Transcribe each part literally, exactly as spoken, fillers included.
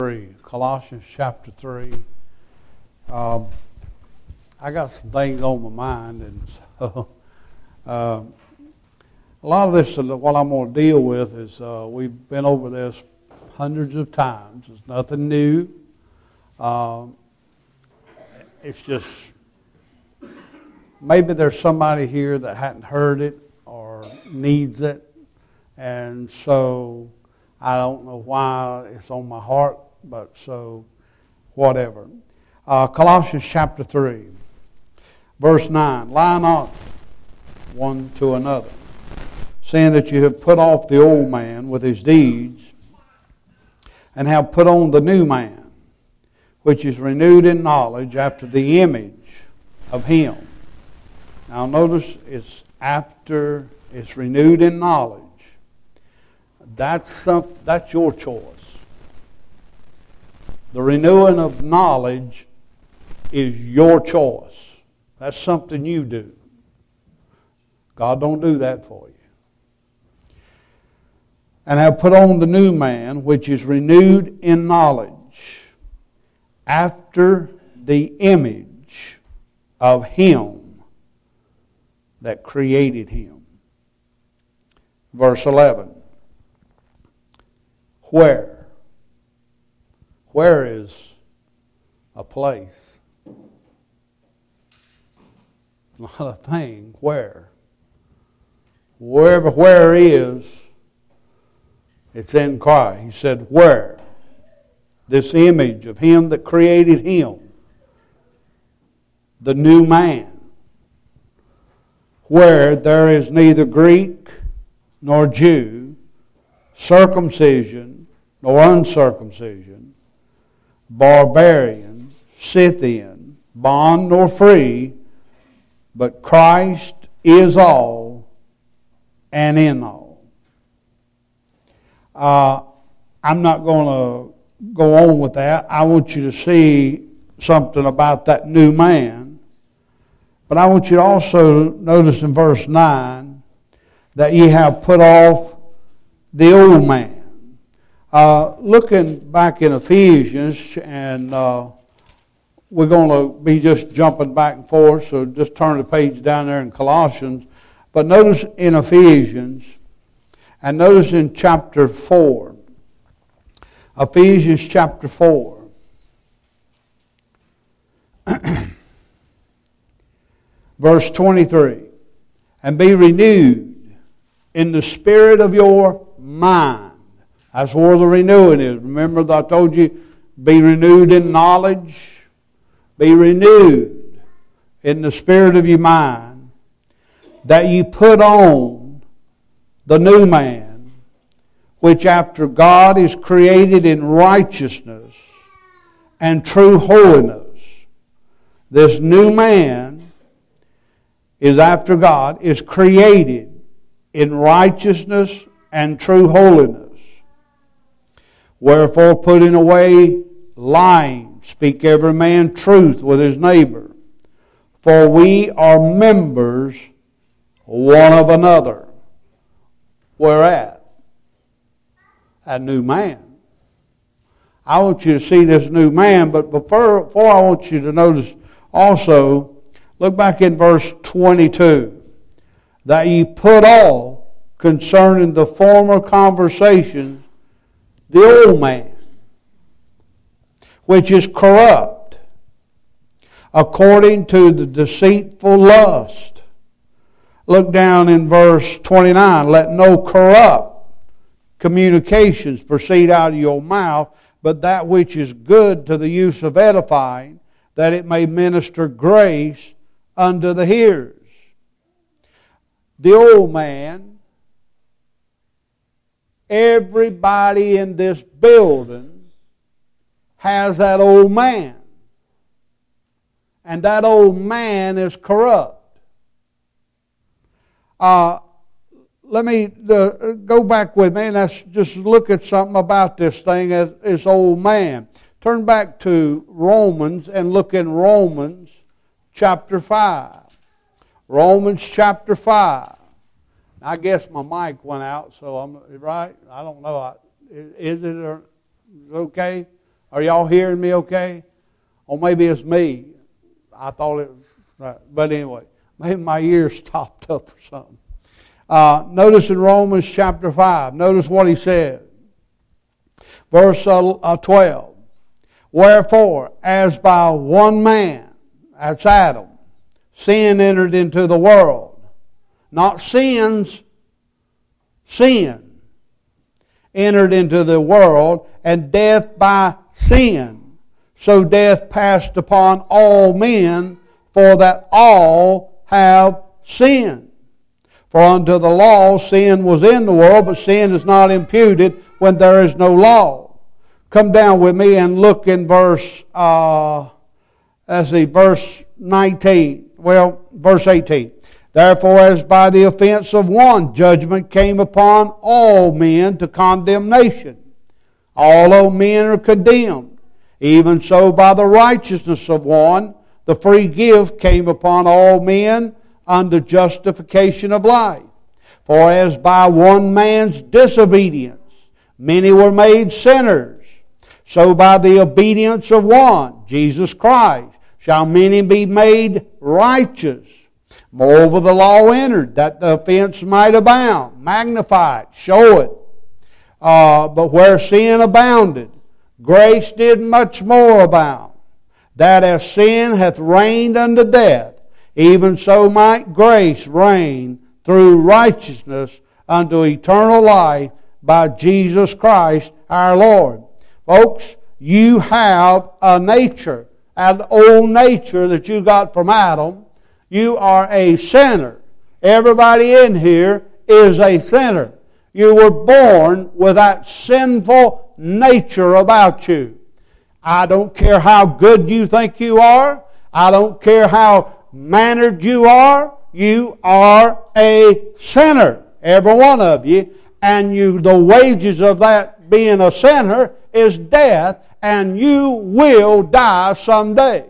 three, Colossians chapter three. Um, I got some things on my mind, and so uh, a lot of this, what I'm going to deal with, is uh, we've been over this hundreds of times. It's nothing new. Um, it's just maybe there's somebody here that hadn't heard it or needs it, and so I don't know why it's on my heart, but so whatever. Uh, Colossians chapter three, verse nine. Lie not one to another, saying that you have put off the old man with his deeds, and have put on the new man, which is renewed in knowledge after the image of him. Now notice it's after, it's renewed in knowledge. That's some, that's your choice. The renewing of knowledge is your choice. That's something you do. God don't do that for you. And have put on the new man, which is renewed in knowledge, after the image of him that created him. Verse eleven. Where? Where is a place? Not a thing. Where? Wherever where is, it's in Christ. He said, where? This image of him that created him. The new man. Where there is neither Greek nor Jew, circumcision nor uncircumcision, barbarian, Scythian, bond nor free, but Christ is all and in all. Uh, I'm not going to go on with that. I want you to see something about that new man. But I want you to also notice in verse nine that ye have put off the old man. Uh, looking back in Ephesians, and uh, we're going to be just jumping back and forth, so just turn the page down there in Colossians. But notice in Ephesians, and notice in chapter four, Ephesians chapter four, verse twenty-three, and be renewed in the spirit of your mind. That's where the renewing is. Remember that I told you, be renewed in knowledge. Be renewed in the spirit of your mind. That you put on the new man, which after God is created in righteousness and true holiness. This new man is after God, is created in righteousness and true holiness. Wherefore, putting away lying, speak every man truth with his neighbor. For we are members one of another. Where at? A new man. I want you to see this new man, but before, before I want you to notice also, look back in verse twenty-two. That ye put off concerning the former conversation the old man, which is corrupt, according to the deceitful lust. Look down in verse twenty-nine. Let no corrupt communications proceed out of your mouth, but that which is good to the use of edifying, that it may minister grace unto the hearers. The old man, everybody in this building has that old man. And that old man is corrupt. Uh, let me uh, go back with me and let's just look at something about this thing as this old man. Turn back to Romans and look in Romans chapter five. Romans chapter five. I guess my mic went out, so I'm right. I don't know. Is it okay? Are y'all hearing me okay? Or maybe it's me. I thought it was right. But anyway, maybe my ears stopped up or something. Uh, notice in Romans chapter five, notice what he said. Verse uh, twelve. Wherefore, as by one man, that's Adam, sin entered into the world. Not sins, sin entered into the world, and death by sin. So death passed upon all men, for that all have sinned. For unto the law sin was in the world, but sin is not imputed when there is no law. Come down with me and look in verse, uh, let's see, verse nineteen. Well, verse eighteen. Therefore, as by the offense of one, judgment came upon all men to condemnation. All men are condemned. Even so, by the righteousness of one, the free gift came upon all men unto justification of life. For as by one man's disobedience many were made sinners, so by the obedience of one, Jesus Christ, shall many be made righteous. Moreover, the law entered, that the offense might abound, magnify it, show it. Uh, but where sin abounded, grace did much more abound, that as sin hath reigned unto death, even so might grace reign through righteousness unto eternal life by Jesus Christ our Lord. Folks, you have a nature, an old nature that you got from Adam. You are a sinner. Everybody in here is a sinner. You were born with that sinful nature about you. I don't care how good you think you are. I don't care how mannered you are. You are a sinner, every one of you. And you, the wages of that being a sinner is death, and you will die someday.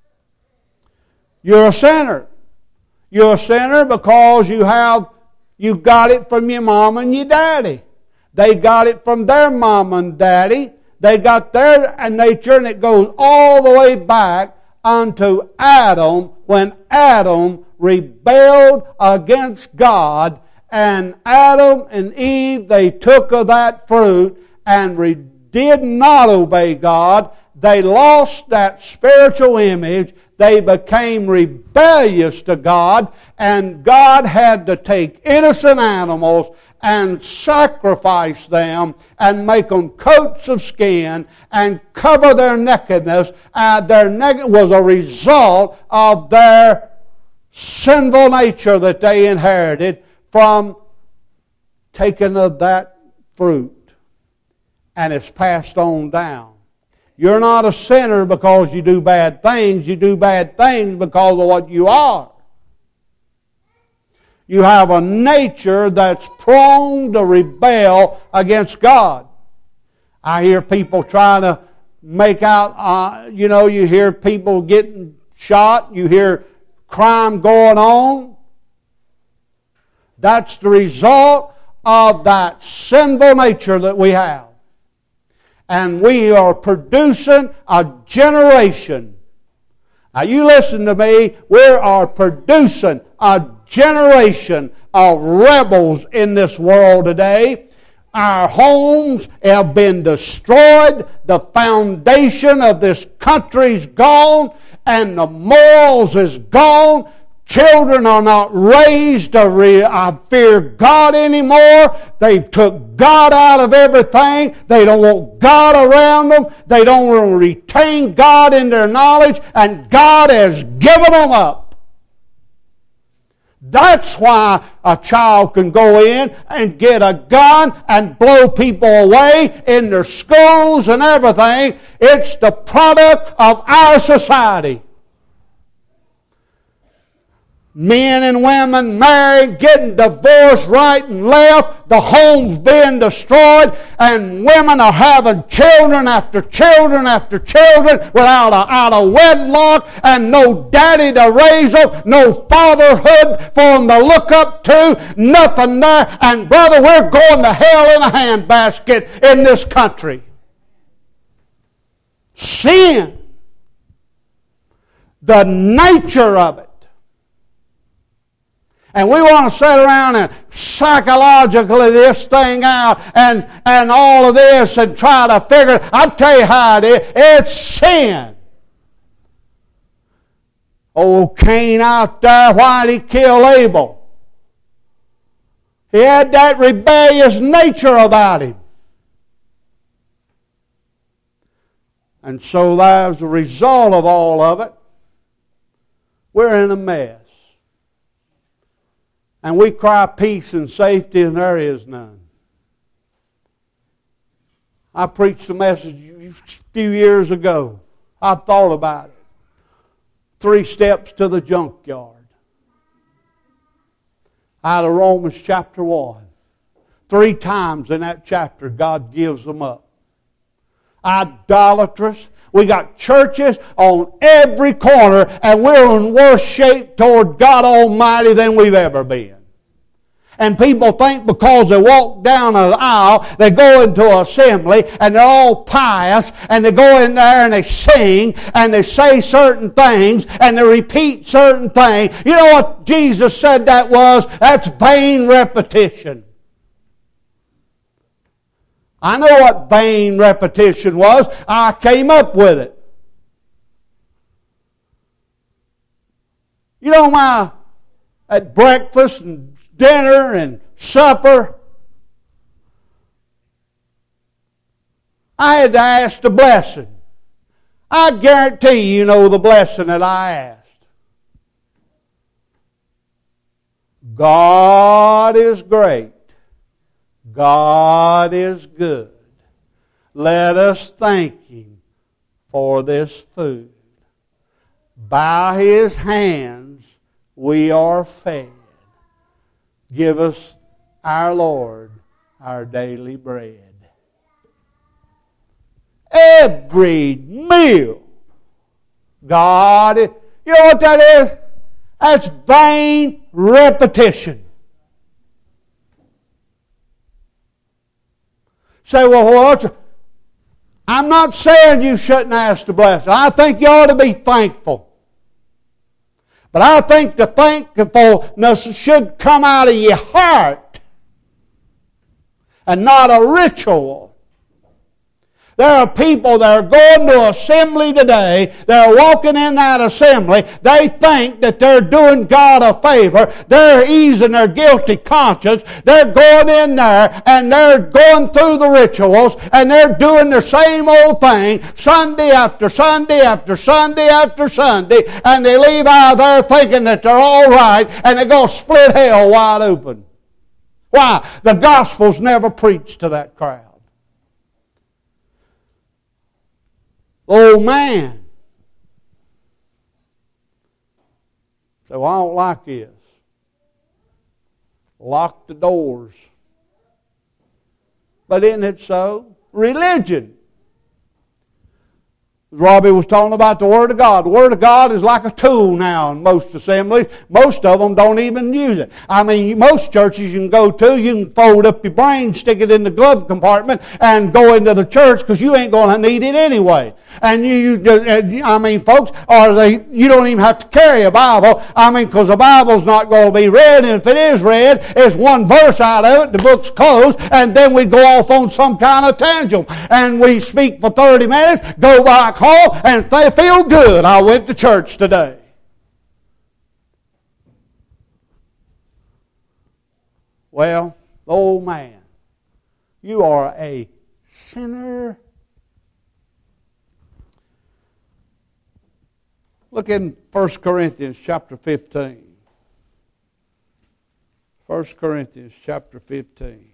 You're a sinner. You're a sinner because you have you got it from your mom and your daddy. They got it from their mom and daddy. They got their nature, and it goes all the way back unto Adam, when Adam rebelled against God, and Adam and Eve, they took of that fruit and re- did not obey God. They lost that spiritual image. They became rebellious to God, and God had to take innocent animals and sacrifice them and make them coats of skin and cover their nakedness. Uh, their nakedness was a result of their sinful nature that they inherited from taking of that fruit. And it's passed on down. You're not a sinner because you do bad things. You do bad things because of what you are. You have a nature that's prone to rebel against God. I hear people trying to make out, uh, you know, you hear people getting shot. You hear crime going on. That's the result of that sinful nature that we have. And we are producing a generation. Now you listen to me. We are producing a generation of rebels in this world today. Our homes have been destroyed. The foundation of this country's gone, and the morals is gone. Children are not raised to re- uh, fear God anymore. They took God out of everything. They don't want God around them. They don't want to retain God in their knowledge, and God has given them up. That's why a child can go in and get a gun and blow people away in their schools and everything. It's the product of our society. Men and women married, getting divorced right and left, the homes being destroyed, and women are having children after children after children without a, out of wedlock, and no daddy to raise them, no fatherhood for them to look up to, nothing there. And brother, we're going to hell in a handbasket in this country. sin. The nature of it. And we want to sit around and psychologically this thing out and, and all of this and try to figure it. I'll tell you how it is. It's sin. Old Cain out there, why did he kill Abel? He had that rebellious nature about him. And so as a result of all of it, we're in a mess. And we cry peace and safety, and there is none. I preached a message a few years ago. I thought about it. Three steps to the junkyard. Out of Romans chapter one. Three times in that chapter, God gives them up. Idolatrous. We got churches on every corner, and we're in worse shape toward God Almighty than we've ever been. And people think because they walk down an aisle, they go into assembly, and they're all pious, and they go in there and they sing, and they say certain things, and they repeat certain things. You know what Jesus said that was? That's vain repetition. I know what vain repetition was. I came up with it. You know, my at breakfast and dinner and supper, I had to ask the blessing. I guarantee you know the blessing that I asked. God is great. God is good. Let us thank Him for this food. By His hands we are fed. Give us, our Lord, our daily bread. Every meal, God, you know what that is? That's vain repetition. Say, well, what's... I'm not saying you shouldn't ask the blessing. I think you ought to be thankful. But I think the thankfulness should come out of your heart and not a ritual. There are people that are going to assembly today, they're walking in that assembly, they think that they're doing God a favor, they're easing their guilty conscience, they're going in there and they're going through the rituals and they're doing the same old thing Sunday after Sunday after Sunday after Sunday, and they leave out of there thinking that they're all right, and they're going to split hell wide open. Why? The gospel's never preached to that crowd. Old man. So, well, I don't like this. Lock the doors. But isn't it so? Religion. Robbie was talking about the Word of God. The Word of God is like a tool now in most assemblies. Most of them don't even use it. I mean, most churches you can go to, you can fold up your brain, stick it in the glove compartment, and go into the church because you ain't going to need it anyway. And you, you, I mean, folks, or they, you don't even have to carry a Bible. I mean, because the Bible's not going to be read, and if it is read, it's one verse out of it, the book's closed, and then we go off on some kind of tangent. And we speak for thirty minutes, go back home, and they feel good. I went to church today. Well, old man, you are a sinner. Look in First Corinthians chapter fifteen. First Corinthians chapter fifteen.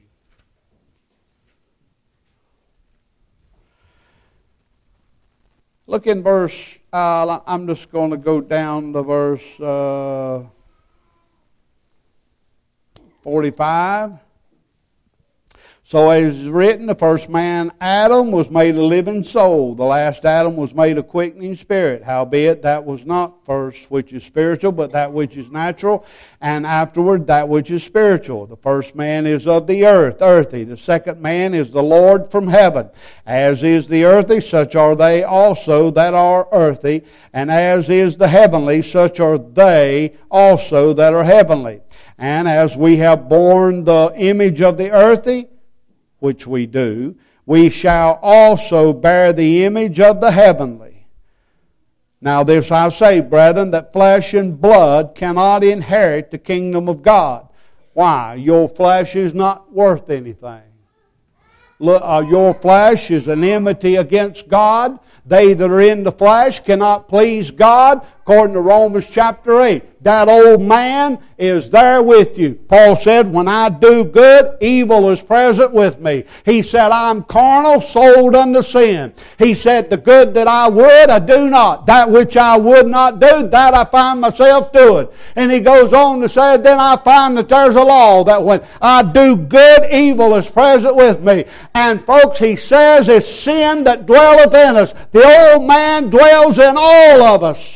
Look in verse, uh, I'm just going to go down to verse uh, forty-five. So as is written, the first man, Adam, was made a living soul. The last Adam was made a quickening spirit. Howbeit, that was not first which is spiritual, but that which is natural, and afterward that which is spiritual. The first man is of the earth, earthy. The second man is the Lord from heaven. As is the earthy, such are they also that are earthy. And as is the heavenly, such are they also that are heavenly. And as we have borne the image of the earthy, which we do, we shall also bear the image of the heavenly. Now this I say, brethren, that flesh and blood cannot inherit the kingdom of God. Why? Your flesh is not worth anything. Look, uh, your flesh is an enmity against God. They that are in the flesh cannot please God, according to Romans chapter eight. That old man is there with you. Paul said, when I do good, evil is present with me. He said, I'm carnal, sold unto sin. He said, the good that I would, I do not. That which I would not do, that I find myself doing. And he goes on to say, then I find that there's a law, that when I do good, evil is present with me. And folks, he says, it's sin that dwelleth in us. The old man dwells in all of us.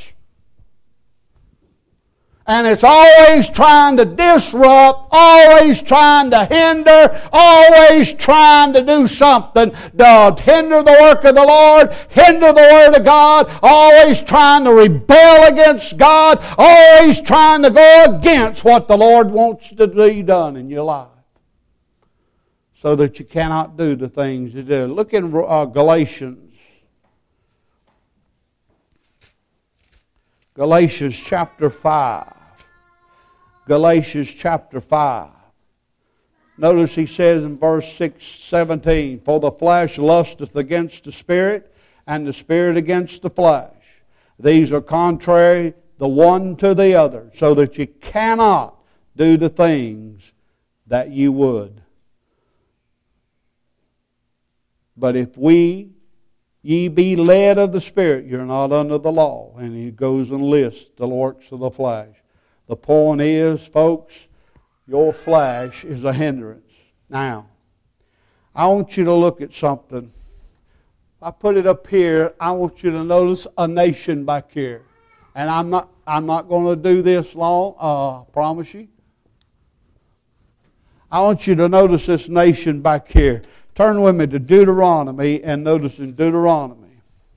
And it's always trying to disrupt, always trying to hinder, always trying to do something to hinder the work of the Lord, hinder the Word of God, always trying to rebel against God, always trying to go against what the Lord wants to be done in your life, so that you cannot do the things you do. Look in uh, Galatians. Galatians chapter five. Galatians chapter five. Notice he says in verse six, seventeen, for the flesh lusteth against the spirit, and the spirit against the flesh. These are contrary the one to the other, so that you cannot do the things that you would. But if we ye be led of the Spirit, you're not under the law. And he goes and lists the works of the flesh. The point is, folks, your flesh is a hindrance. Now, I want you to look at something. I put it up here. I want you to notice a nation back here. And I'm not I'm not going to do this long, uh, I promise you. I want you to notice this nation back here. Turn with me to Deuteronomy, and notice in Deuteronomy,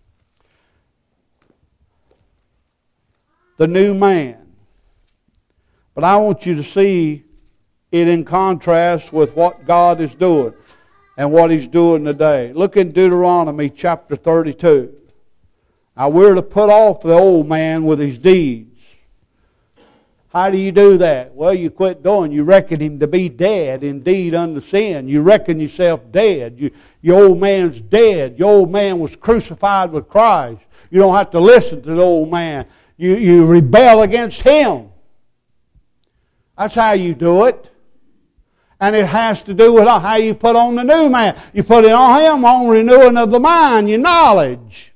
the new man. But I want you to see it in contrast with what God is doing and what He's doing today. Look in Deuteronomy chapter thirty-two. Now we're to put off the old man with his deeds. How do you do that? Well, you quit doing. You reckon him to be dead indeed unto sin. You reckon yourself dead. You, your old man's dead. Your old man was crucified with Christ. You don't have to listen to the old man. You, you rebel against him. That's how you do it. And it has to do with how you put on the new man. You put it on him on renewing of the mind, your knowledge.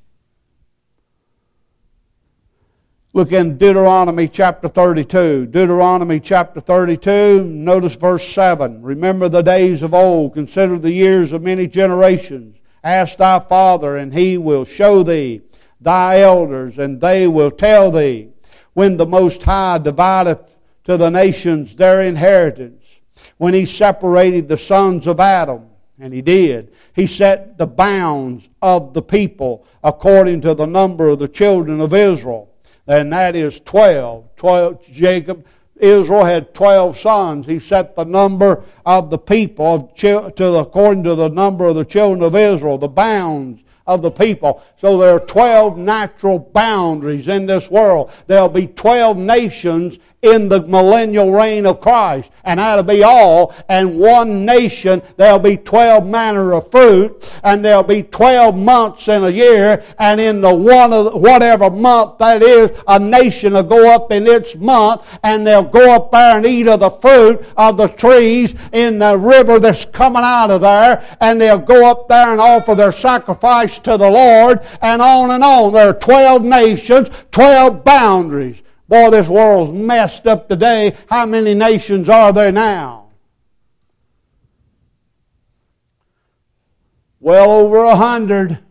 Look in Deuteronomy chapter thirty-two. Deuteronomy chapter thirty-two, notice verse seven. Remember the days of old, consider the years of many generations. Ask thy father, and he will show thee, thy elders, and they will tell thee, when the Most High divideth to the nations their inheritance, when he separated the sons of Adam, and he did. He set the bounds of the people according to the number of the children of Israel. And that is twelve. Twelve. Jacob, Israel had twelve sons. He set the number of the people to the, according to the number of the children of Israel, the bounds of the people. So there are twelve natural boundaries in this world. There'll be twelve nations in the millennial reign of Christ. And that'll be all. And one nation, there'll be twelve manner of fruit. And there'll be twelve months in a year. And in the one of the, whatever month that is, a nation will go up in its month. And they'll go up there and eat of the fruit of the trees in the river that's coming out of there. And they'll go up there and offer their sacrifice to the Lord. And on and on. There are twelve nations, twelve boundaries. Boy, this world's messed up today. How many nations are there now? well over a hundred.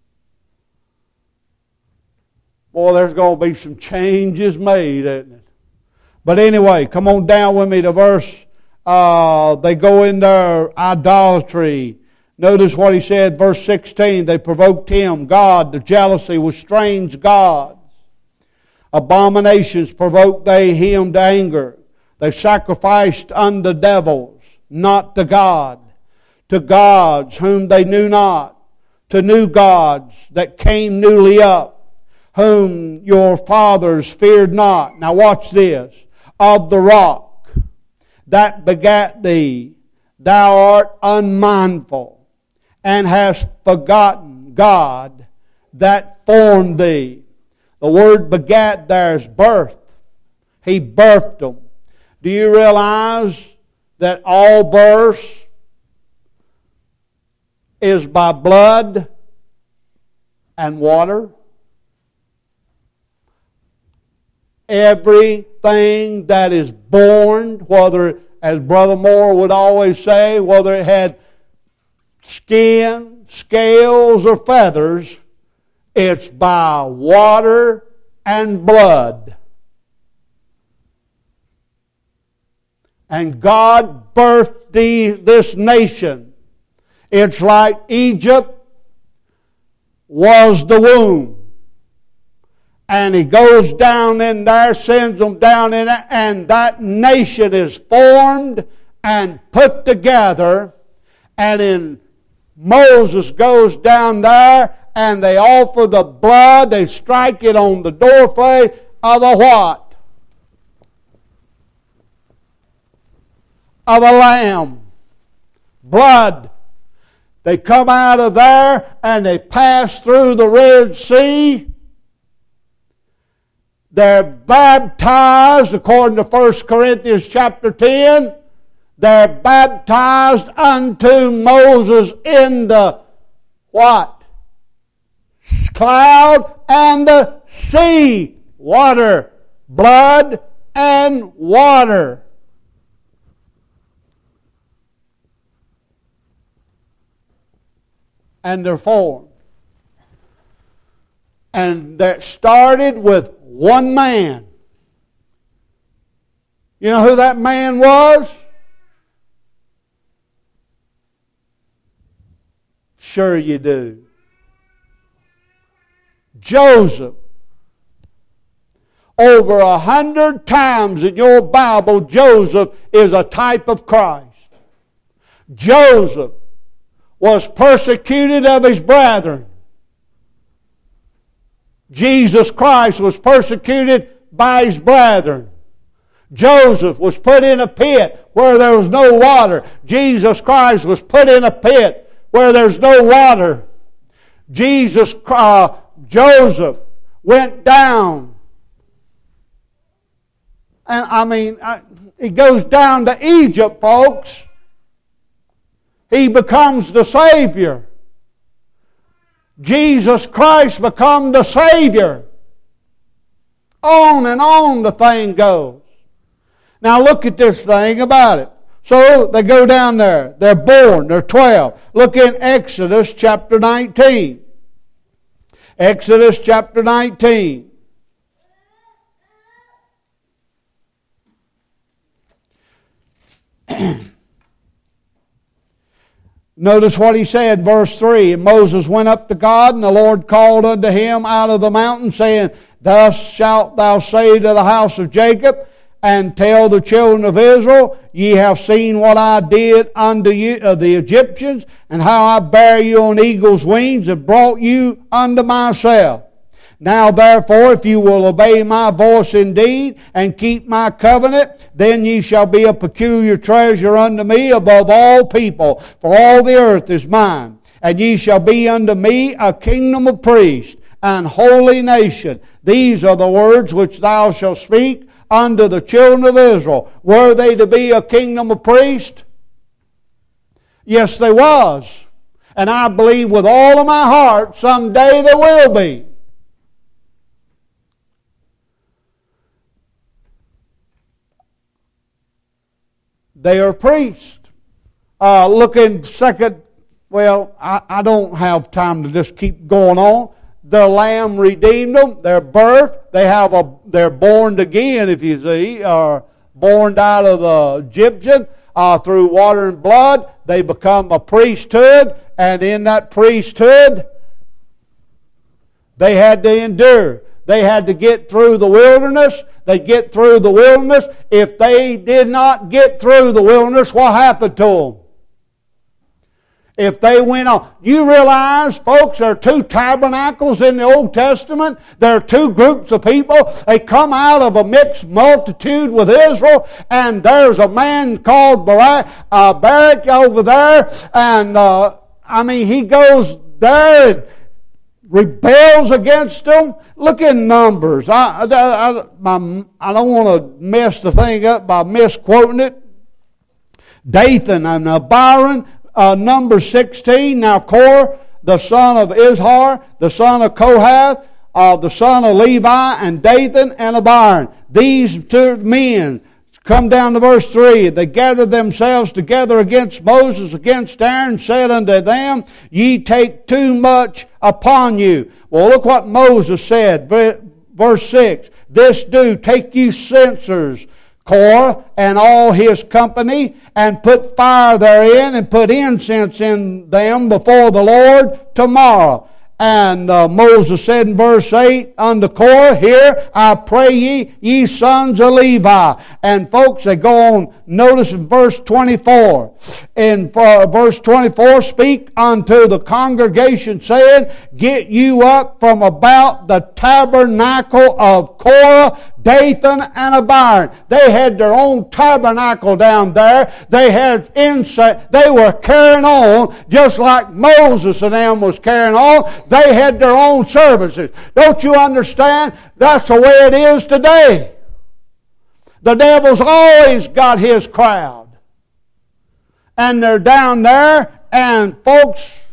Boy, there's going to be some changes made, isn't it? But anyway, come on down with me to verse, uh, they go into idolatry. Notice what he said, verse sixteen, they provoked him, God, to jealousy with strange gods. Abominations provoked they him to anger. They sacrificed unto devils, not to God, to gods whom they knew not, to new gods that came newly up, whom your fathers feared not. Now watch this. Of the rock that begat thee, thou art unmindful, and hast forgotten God that formed thee. The word begat there is birth. He birthed them. Do you realize that all birth is by blood and water? Everything that is born, whether, as Brother Moore would always say, whether it had skin, scales, or feathers, it's by water and blood. And God birthed the, this nation. It's like Egypt was the womb. And He goes down in there, sends them down in it, and that nation is formed and put together. And then Moses goes down there, and they offer the blood. They strike it on the doorway of a what? Of a lamb. Blood. They come out of there, and they pass through the Red Sea. They're baptized, according to First Corinthians chapter ten. They're baptized unto Moses in the what? Cloud and the sea. Water. Blood and water. And they're formed. And that started with one man. You know who that man was? Sure you do. Joseph. Over a hundred times in your Bible, Joseph is a type of Christ. Joseph was persecuted of his brethren. Jesus Christ was persecuted by his brethren. Joseph was put in a pit where there was no water. Jesus Christ was put in a pit where there's no water. Jesus, uh, Joseph went down. And I mean, I, he goes down to Egypt, folks. He becomes the Savior. Jesus Christ become the Savior. On and on the thing goes. Now look at this thing about it. So they go down there. They're born. They're twelve. Look in Exodus chapter nineteen. Exodus chapter nineteen. Notice what he said, verse three. And Moses went up to God, and the Lord called unto him out of the mountain, saying, Thus shalt thou say to the house of Jacob, and tell the children of Israel, Ye have seen what I did unto you, uh, the Egyptians, and how I bare you on eagle's wings, and brought you unto myself. Now therefore, if you will obey my voice indeed, and keep my covenant, then ye shall be a peculiar treasure unto me above all people, for all the earth is mine. And ye shall be unto me a kingdom of priests, and holy nation. These are the words which thou shalt speak unto the children of Israel. Were they to be a kingdom of priests? Yes, they was. And I believe with all of my heart, someday they will be. They are priests. Uh, look in Second Well, I, I don't have time to just keep going on. The Lamb redeemed them. Their birth, they have a, they're born again, if you see, or born out of the Egyptian uh, through water and blood. They become a priesthood, and in that priesthood, they had to endure. They had to get through the wilderness. They get through the wilderness. If they did not get through the wilderness, what happened to them? If they went on. You realize, folks, there are two tabernacles in the Old Testament. There are two groups of people. They come out of a mixed multitude with Israel, and there's a man called Barak, uh, Barak over there, and uh, I mean, he goes there and rebels against them. Look in Numbers. I, I, I, my, I don't want to mess the thing up by misquoting it. Dathan and Abiram, uh, number sixteen. Now Korah, the son of Izhar, the son of Kohath, uh, the son of Levi, and Dathan and Abiram. These two men, come down to verse three. They gathered themselves together against Moses, against Aaron, said unto them, Ye take too much upon you. Well, look what Moses said. Verse six. This do, take you censers, Korah and all his company, and put fire therein, and put incense in them before the Lord tomorrow. And uh, Moses said in verse eight unto Korah, Hear, I pray ye, ye sons of Levi. And folks, they go on, notice in verse twenty-four. In uh, verse twenty-four, Speak unto the congregation, saying, Get you up from about the tabernacle of Korah, Dathan, and Abiram. They had their own tabernacle down there. They had insight. They were carrying on just like Moses and them was carrying on. They had their own services. Don't you understand? That's the way it is today. The devil's always got his crowd. And they're down there, and folks,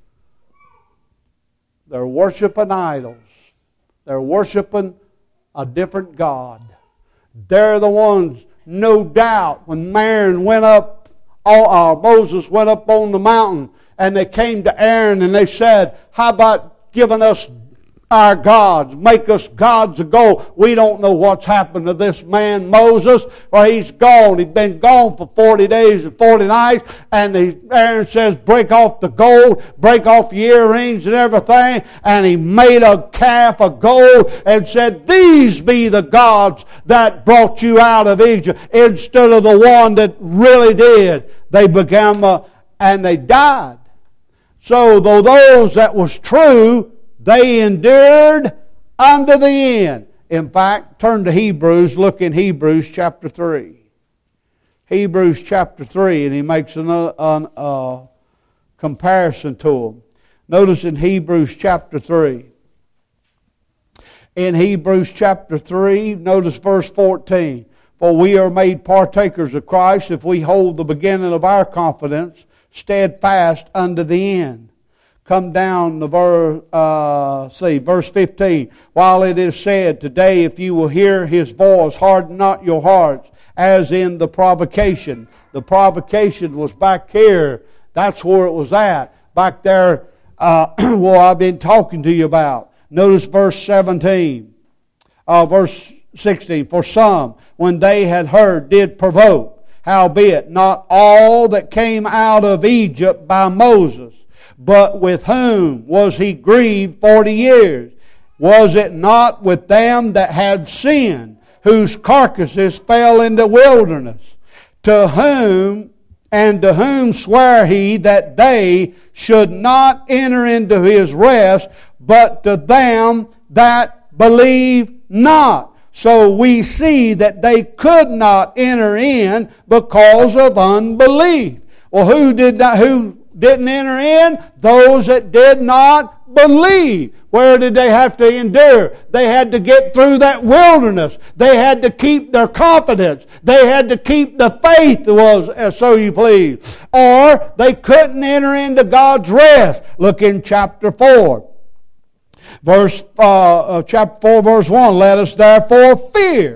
they're worshiping idols. They're worshiping a different God. They're the ones, no doubt, when Aaron went up, uh, Moses went up on the mountain, and they came to Aaron and they said, How about giving us our gods? Make us gods of gold. We don't know what's happened to this man Moses. Well, he's gone. He's been gone for forty days and forty nights. And he, Aaron says, break off the gold, break off the earrings and everything. And he made a calf of gold and said, These be the gods that brought you out of Egypt, instead of the one that really did. They began, uh, and they died. So though those that was true, they endured unto the end. In fact, turn to Hebrews, look in Hebrews chapter three. Hebrews chapter three, and he makes a an, uh, comparison to them. Notice in Hebrews chapter three. In Hebrews chapter three, notice verse fourteen. For we are made partakers of Christ if we hold the beginning of our confidence steadfast unto the end. Come down to verse, uh, see, verse fifteen. While it is said, Today if you will hear His voice, harden not your hearts, as in the provocation. The provocation was back here. That's where it was at. Back there, uh, where I've been talking to you about. Notice verse seventeen. Uh, verse sixteen. For some, when they had heard, did provoke. Howbeit, not all that came out of Egypt by Moses. But with whom was he grieved forty years? Was it not with them that had sinned, whose carcasses fell in the wilderness? To whom, and to whom sware he that they should not enter into his rest, but to them that believe not? So we see that they could not enter in because of unbelief. Well, who did not, who didn't enter in? Those that did not believe. Where did they have to endure? They had to get through that wilderness. They had to keep their confidence. They had to keep the faith, was so you please. Or they couldn't enter into God's rest. Look in chapter four. Verse uh, uh, chapter four, verse one. Let us therefore fear,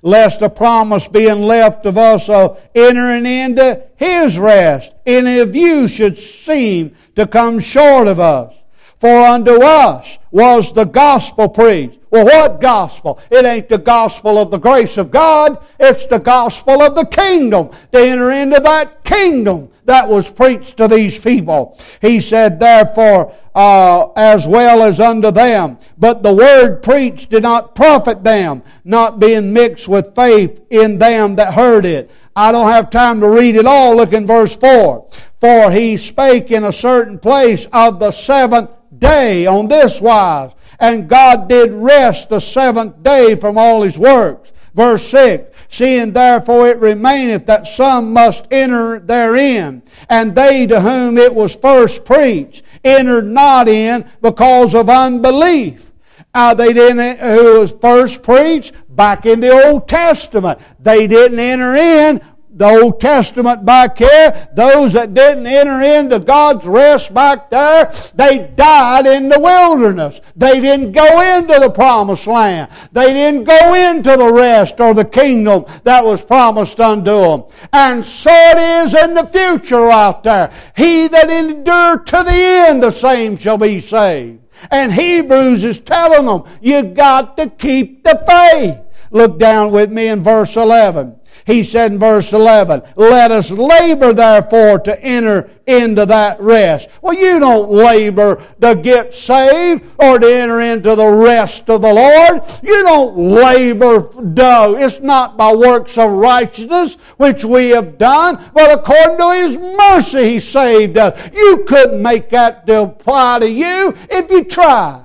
lest a promise being left of us of entering into His rest, any of you should seem to come short of us. For unto us was the gospel preached. Well, what gospel? It ain't the gospel of the grace of God. It's the gospel of the kingdom. To enter into that kingdom that was preached to these people. He said, therefore, uh, as well as unto them. But the word preached did not profit them, not being mixed with faith in them that heard it. I don't have time to read it all. Look in verse four. For he spake in a certain place of the seventh day on this wise, and God did rest the seventh day from all His works. Verse six, seeing therefore it remaineth that some must enter therein, and they to whom it was first preached entered not in because of unbelief. Uh, they didn't, who was first preached back in the Old Testament. They didn't enter in the Old Testament back here. Those that didn't enter into God's rest back there, they died in the wilderness. They didn't go into the promised land. They didn't go into the rest or the kingdom that was promised unto them. And so it is in the future out there. He that endured to the end, the same shall be saved. And Hebrews is telling them, you got to keep the faith. Look down with me in verse eleven. He said in verse eleven, let us labor therefore to enter into that rest. Well, you don't labor to get saved or to enter into the rest of the Lord. You don't labor, no, it's not by works of righteousness which we have done, but according to His mercy He saved us. You couldn't make that to apply to you if you tried.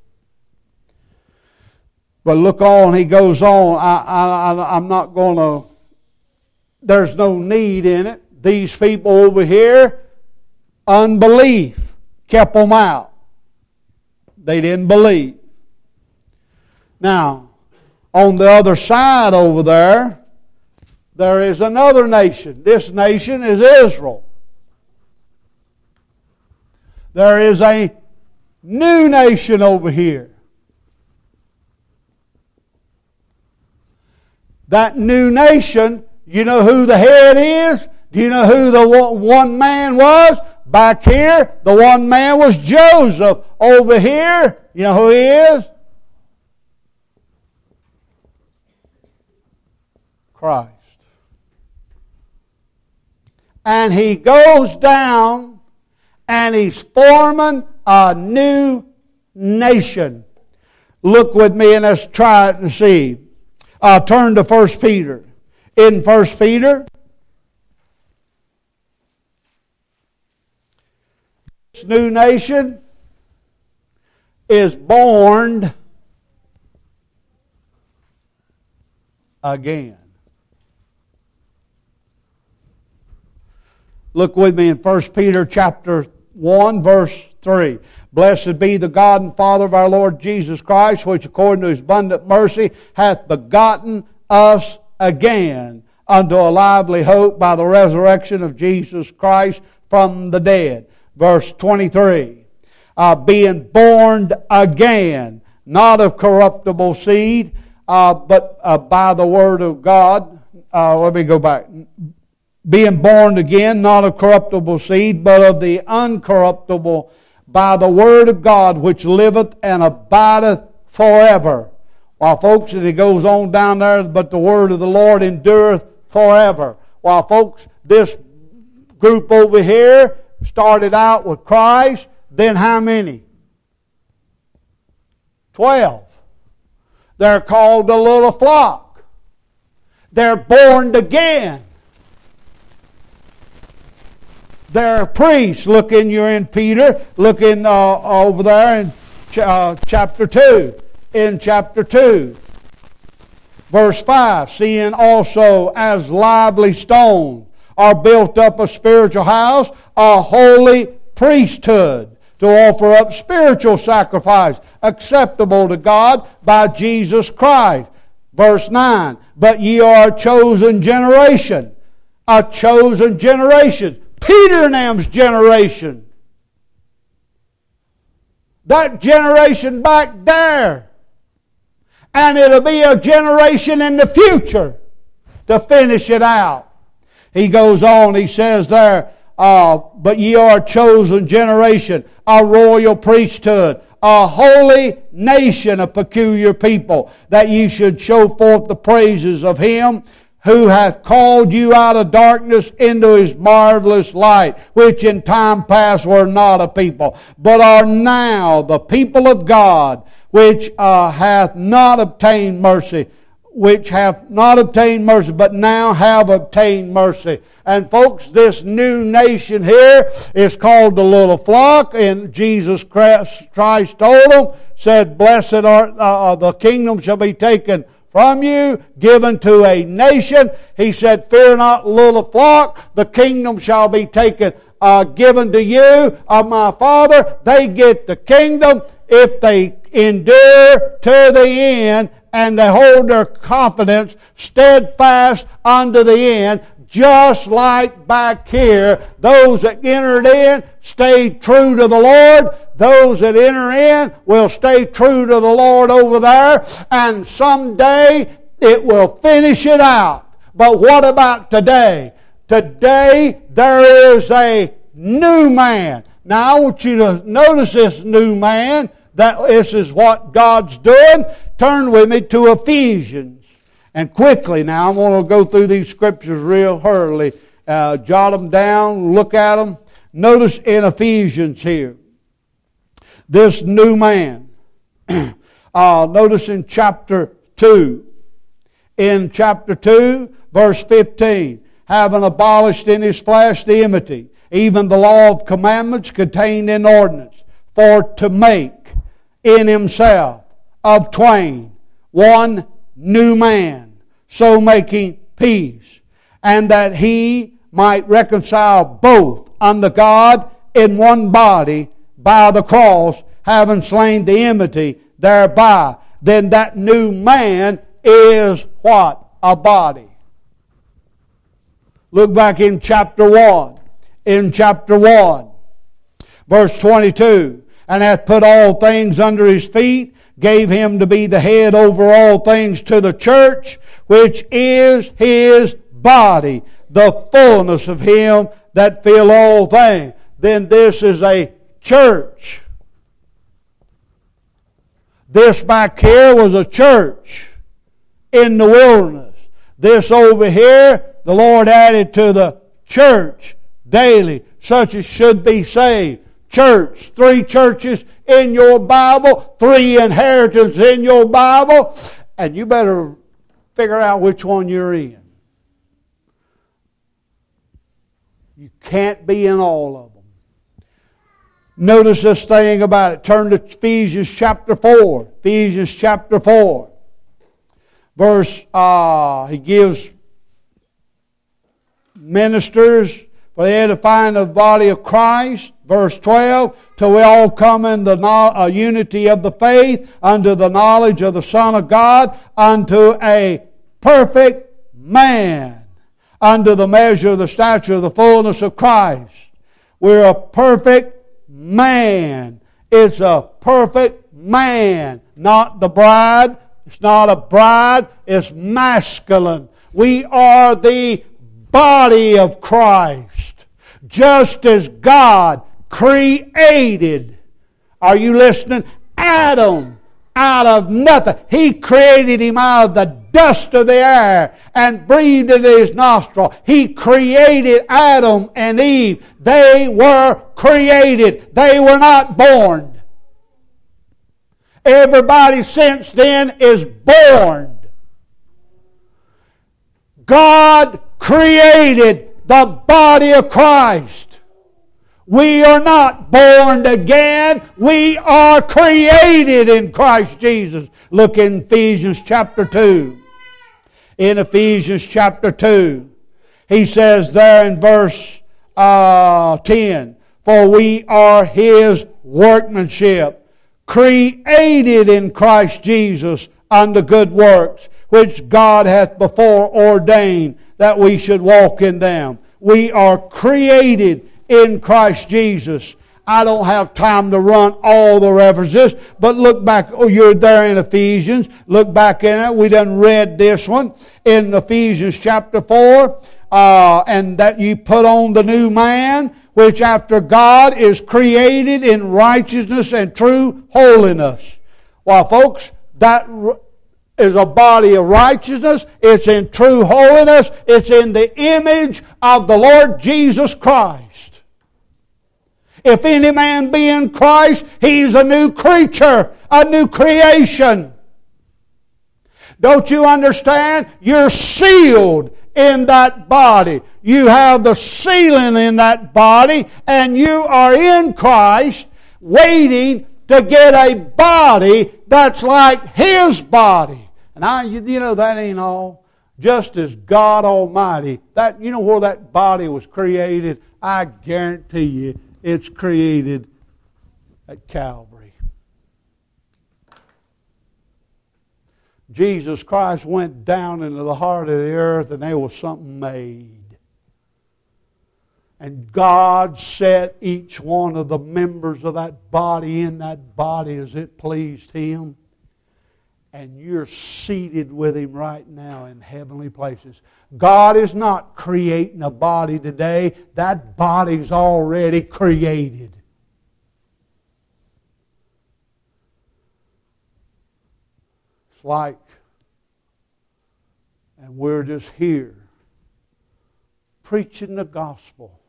But look on, he goes on. I, I, I'm not going to, there's no need in it. These people over here, unbelief kept them out. They didn't believe. Now, on the other side over there, there is another nation. This nation is Israel. There is a new nation over here. That new nation, you know who the head is? Do you know who the one man was? Back here, the one man was Joseph. Over here, you know who he is? Christ. And he goes down and he's forming a new nation. Look with me and let's try it and see. Uh, turn to First Peter. In First Peter, this new nation is born again. Look with me in First Peter chapter one, verse three. Blessed be the God and Father of our Lord Jesus Christ, which according to His abundant mercy hath begotten us again unto a lively hope by the resurrection of Jesus Christ from the dead. Verse twenty-three. Uh, being born again, not of corruptible seed, uh, but uh, by the word of God. Uh, let me go back. Being born again, not of corruptible seed, but of the uncorruptible, by the word of God, which liveth and abideth forever. While folks, and it goes on down there, but the word of the Lord endureth forever. While folks, this group over here started out with Christ, then how many? Twelve. They're called the little flock. They're born again. They're priests. Look in, you're in Peter. Look in uh, over there in ch- uh, chapter two. In chapter two. Verse five. Seeing also as lively stones are built up a spiritual house, a holy priesthood, to offer up spiritual sacrifice acceptable to God by Jesus Christ. Verse nine. But ye are a chosen generation. A chosen generation. Peter and them's generation. That generation back there. And it'll be a generation in the future to finish it out. He goes on, he says there, uh, but ye are a chosen generation, a royal priesthood, a holy nation, a peculiar people, that ye should show forth the praises of Him who hath called you out of darkness into His marvelous light, which in time past were not a people, but are now the people of God, which uh, hath not obtained mercy, which have not obtained mercy, but now have obtained mercy. And folks, this new nation here is called the little flock, and Jesus Christ, Christ told them, said, blessed are uh, the kingdom shall be taken from you, given to a nation. He said, fear not, little flock, the kingdom shall be taken, uh, given to you of my Father. They get the kingdom if they endure to the end, and they hold their confidence steadfast unto the end, just like back here. Those that entered in stayed true to the Lord. Those that enter in will stay true to the Lord over there, and someday it will finish it out. But what about today? Today there is a new man. Now I want you to notice this new man. That this is what God's doing. Turn with me to Ephesians. And quickly now, I want to go through these scriptures real hurriedly. Uh, jot them down, look at them. Notice in Ephesians here, this new man. uh, notice in chapter two. In chapter two, verse fifteen. Having abolished in His flesh the enmity, even the law of commandments contained in ordinance, for to make in Himself of twain one new man, so making peace, and that He might reconcile both unto God in one body by the cross, having slain the enmity thereby. Then that new man is what? A body. Look back in chapter one. In chapter one, verse twenty-two. And hath put all things under His feet, gave Him to be the head over all things to the church, which is His body, the fullness of Him that fill all things. Then this is a church. This back here was a church in the wilderness. This over here, the Lord added to the church daily, such as should be saved. Church, three churches in your Bible, three inheritances in your Bible, and you better figure out which one you're in. You can't be in all of them. Notice this thing about it. Turn to Ephesians chapter four. Ephesians chapter four. Verse, uh, he gives ministers for the edifying of the body of Christ. Verse twelve, till we all come in the no, uh, unity of the faith, unto the knowledge of the Son of God, unto a perfect man, unto the measure of the stature of the fullness of Christ. We're a perfect man. It's a perfect man, not the bride. It's not a bride. It's masculine. We are the body of Christ. Just as God created, are you listening? Adam out of nothing. He created him out of the dust of the air and breathed in his nostril. He created Adam and Eve. They were created. They were not born. Everybody since then is born. God created the body of Christ. We are not born again. We are created in Christ Jesus. Look in Ephesians chapter two. In Ephesians chapter two, he says there in verse uh, ten, for we are His workmanship, created in Christ Jesus unto good works, which God hath before ordained that we should walk in them. We are created in Christ Jesus I don't have time to run all the references, but look back. Oh, you're there in Ephesians. Look back in it. We done read this one in Ephesians chapter four. Uh, and that you put on the new man, which after God is created in righteousness and true holiness. Well, folks, that is a body of righteousness. It's in true holiness. It's in the image of the Lord Jesus Christ. If any man be in Christ, he's a new creature, a new creation. Don't you understand? You're sealed in that body. You have the sealing in that body, and you are in Christ waiting to get a body that's like His body. And I, you know, that ain't all. Just as God Almighty, that, you know where that body was created? I guarantee you it's created at Calvary. Jesus Christ went down into the heart of the earth and there was something made. And God set each one of the members of that body in that body as it pleased Him. And you're seated with Him right now in heavenly places. God is not creating a body today. That body's already created. It's like, and we're just here preaching the gospel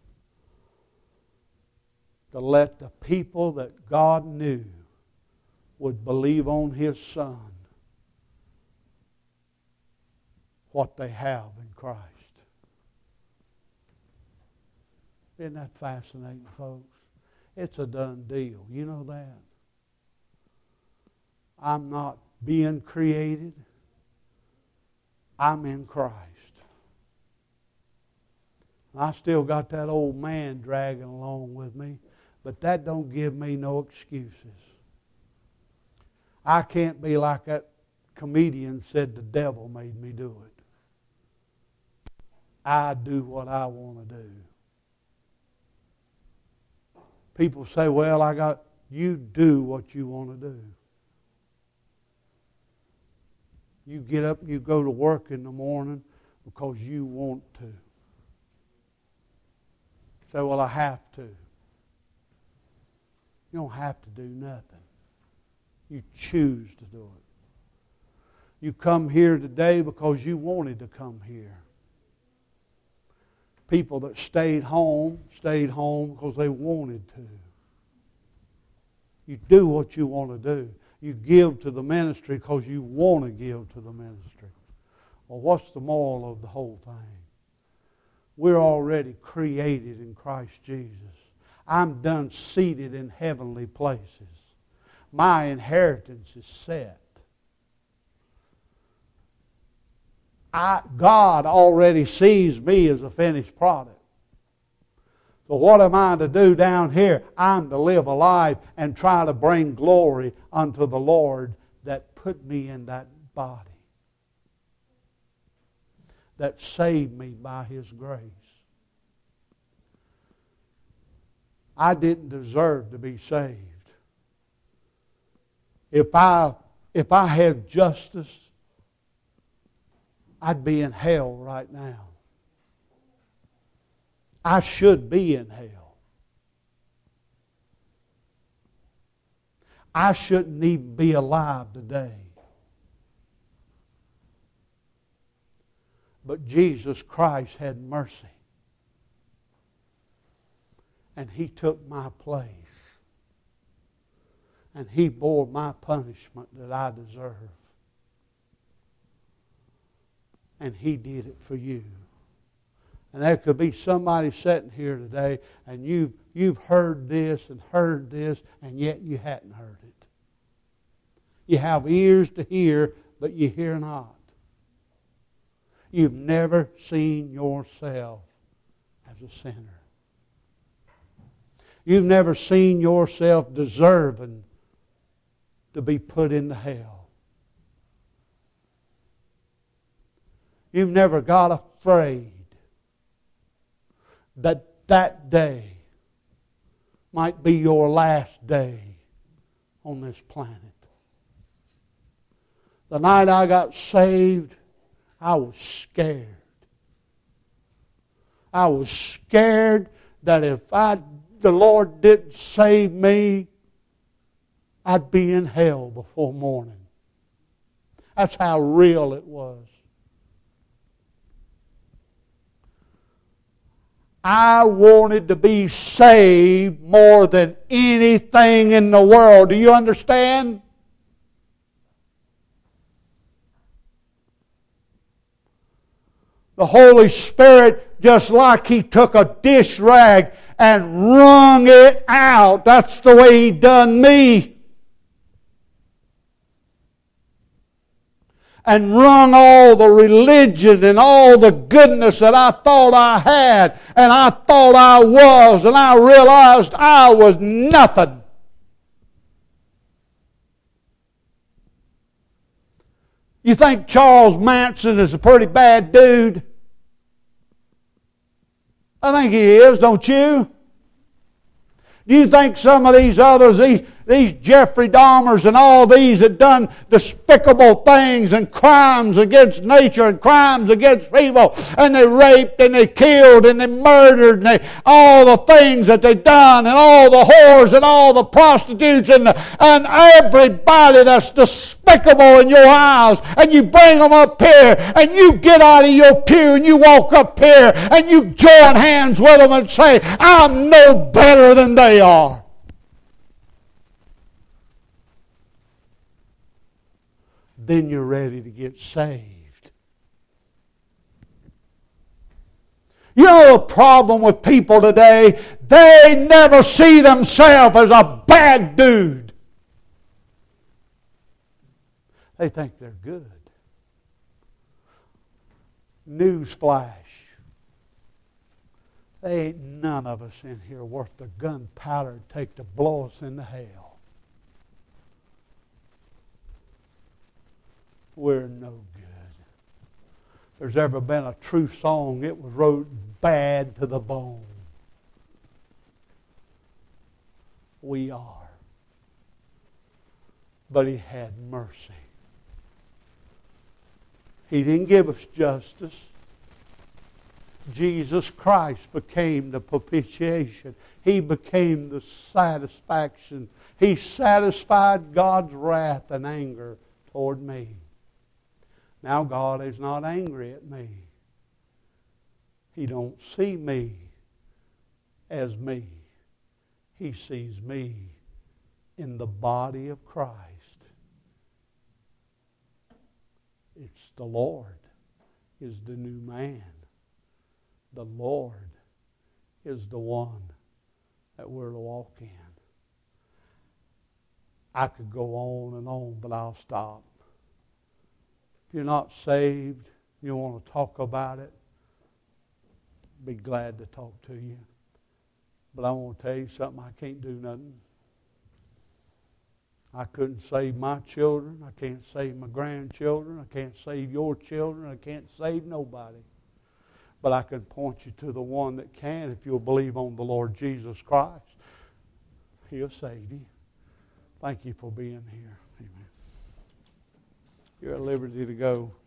to let the people that God knew would believe on His Son what they have in Christ. Isn't that fascinating, folks? It's a done deal. You know that? I'm not being created. I'm in Christ. I still got that old man dragging along with me, but that don't give me no excuses. I can't be like that comedian said the devil made me do it. I do what I want to do. People say, well, I got, you do what you want to do. You get up and you go to work in the morning because you want to. Say, well, I have to. You don't have to do nothing. You choose to do it. You come here today because you wanted to come here. People that stayed home, stayed home because they wanted to. You do what you want to do. You give to the ministry because you want to give to the ministry. Well, what's the moral of the whole thing? We're already created in Christ Jesus. I'm done seated in heavenly places. My inheritance is set. I, God already sees me as a finished product. So what am I to do down here? I'm to live a life and try to bring glory unto the Lord that put me in that body, that saved me by His grace. I didn't deserve to be saved. If I, if I had justice, I'd be in hell right now. I should be in hell. I shouldn't even be alive today. But Jesus Christ had mercy. And He took my place. And He bore my punishment that I deserve. And He did it for you. And there could be somebody sitting here today and you've, you've heard this and heard this and yet you hadn't heard it. You have ears to hear, but you hear not. You've never seen yourself as a sinner. You've never seen yourself deserving to be put into hell. You've never got afraid that that day might be your last day on this planet. The night I got saved, I was scared. I was scared that if I, the Lord didn't save me, I'd be in hell before morning. That's how real it was. I wanted to be saved more than anything in the world. Do you understand? The Holy Spirit, just like He took a dish rag and wrung it out. That's the way He done me. And wrung all the religion and all the goodness that I thought I had and I thought I was, and I realized I was nothing. You think Charles Manson is a pretty bad dude? I think he is, don't you? Do you think some of these others, these, these Jeffrey Dahmers and all these that done despicable things and crimes against nature and crimes against people, and they raped and they killed and they murdered and they, all the things that they done, and all the whores and all the prostitutes and, and everybody that's despicable in your eyes, and you bring them up here and you get out of your pew and you walk up here and you join hands with them and say, I'm no better than they are. Then you're ready to get saved. You know the problem with people today? They never see themselves as a bad dude. They think they're good. Newsflash. There ain't none of us in here worth the gunpowder it take to blow us into hell. We're no good. If there's ever been a true song, it was wrote bad to the bone. We are. But He had mercy. He didn't give us justice. Jesus Christ became the propitiation. He became the satisfaction. He satisfied God's wrath and anger toward me. Now God is not angry at me. He don't see me as me. He sees me in the body of Christ. It's the Lord is the new man. The Lord is the one that we're to walk in. I could go on and on, but I'll stop. If you're not saved, you want to talk about it, be glad to talk to you. But I want to tell you something, I can't do nothing. I couldn't save my children. I can't save my grandchildren. I can't save your children. I can't save nobody. But I can point you to the one that can if you'll believe on the Lord Jesus Christ. He'll save you. Thank you for being here. Amen. You're at liberty to go.